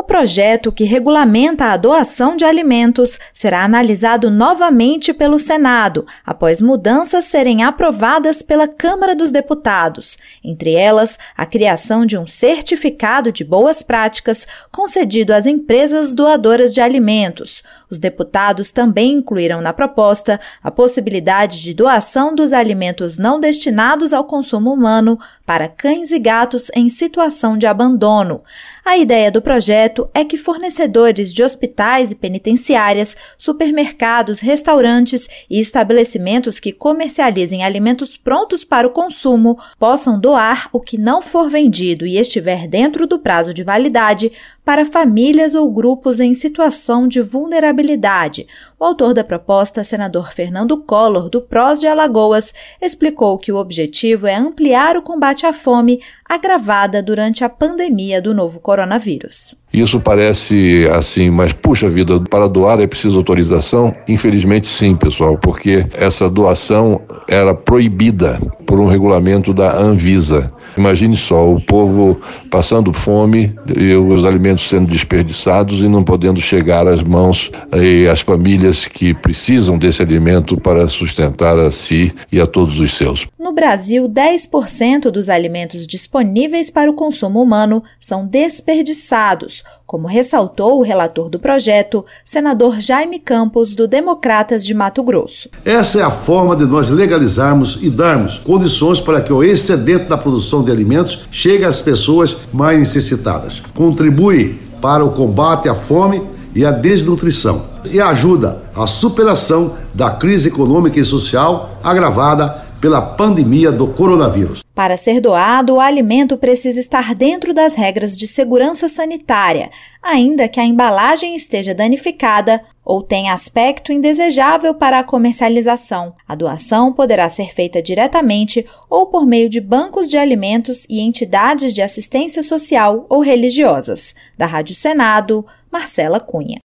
projeto que regulamenta a doação de alimentos será analisado novamente pelo Senado, após mudanças serem aprovadas pela Câmara dos Deputados, entre elas a criação de um certificado de boas práticas concedido às empresas doadoras de alimentos. Os deputados também incluíram na proposta a possibilidade de doação dos alimentos não destinados ao consumo humano para cães e gatos em situação de abandono. A ideia do projeto é que fornecedores de hospitais e penitenciárias, supermercados, restaurantes e estabelecimentos que comercializem alimentos prontos para o consumo possam doar o que não for vendido e estiver dentro do prazo de validade para famílias ou grupos em situação de vulnerabilidade. O autor da proposta, senador Fernando Collor, do PROS de Alagoas, explicou que o objetivo é ampliar o combate à fome agravada durante a pandemia do novo coronavírus. Isso parece assim, mas puxa vida, para doar é preciso autorização? Infelizmente sim, pessoal, porque essa doação era proibida por um regulamento da Anvisa. Imagine só, o povo passando fome e os alimentos sendo desperdiçados e não podendo chegar às mãos e às famílias que precisam desse alimento para sustentar a si e a todos os seus. No Brasil, 10% dos alimentos disponíveis para o consumo humano são desperdiçados, como ressaltou o relator do projeto, senador Jaime Campos, do Democratas de Mato Grosso. Essa é a forma de nós legalizarmos e darmos condições para que o excedente da produção de alimentos chegue às pessoas mais necessitadas. Contribui para o combate à fome e à desnutrição e ajuda à superação da crise econômica e social agravada pela pandemia do coronavírus. Para ser doado, o alimento precisa estar dentro das regras de segurança sanitária, ainda que a embalagem esteja danificada ou tenha aspecto indesejável para a comercialização. A doação poderá ser feita diretamente ou por meio de bancos de alimentos e entidades de assistência social ou religiosas. Da Rádio Senado, Marcela Cunha.